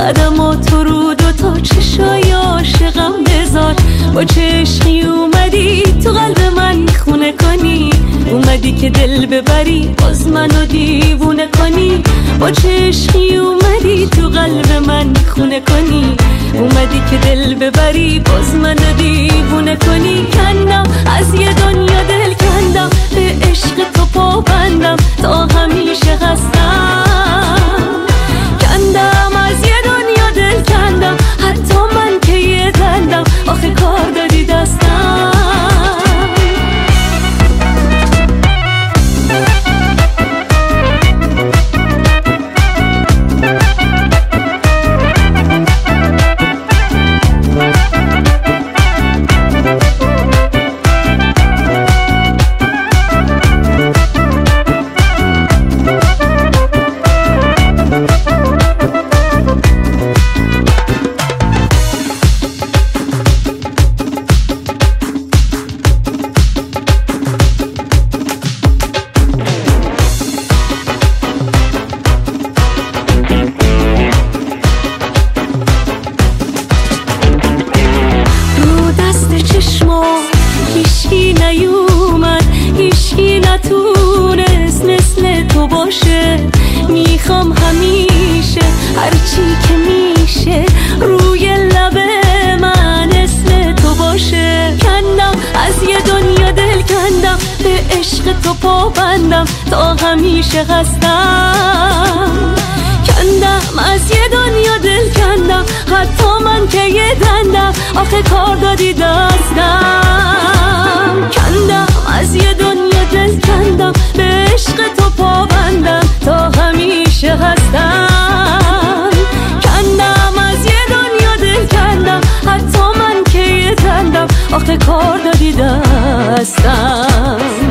قدم و تو رو دوتا چشای عاشقم بذار. با چه عشقی اومدی تو قلب من خونه کنی، اومدی که دل ببری باز منو دیوونه کنی. با چه عشقی اومدی تو قلب من خونه کنی، اومدی که دل ببری باز منو دیوونه کنی. کندم از یه دنیا دل کندم، به عشق تو پابندم تا همیشه هستم. کندم از یه دنیا دل کندم، حتی من که یه دندم آخه کار دادی دستم. هیچکی نیومد، هیچکی نتونست مثل تو باشه. میخوام همیشه هرچی که میشه روی لب من اسم تو باشه. کندم از یه دنیا دل کندم، به عشق تو پابندم تا همیشه هستم. کندم از یه دنیا دل کندم، حتی من که یه دندم آخه کار دادی دستم. کندم از یه دنیا دل کندم، به عشق تو پابندم تا همیشه هستم. کندم از یه دنیا دل کندم، حتی من که یه دندم آخه کار دادی دستم.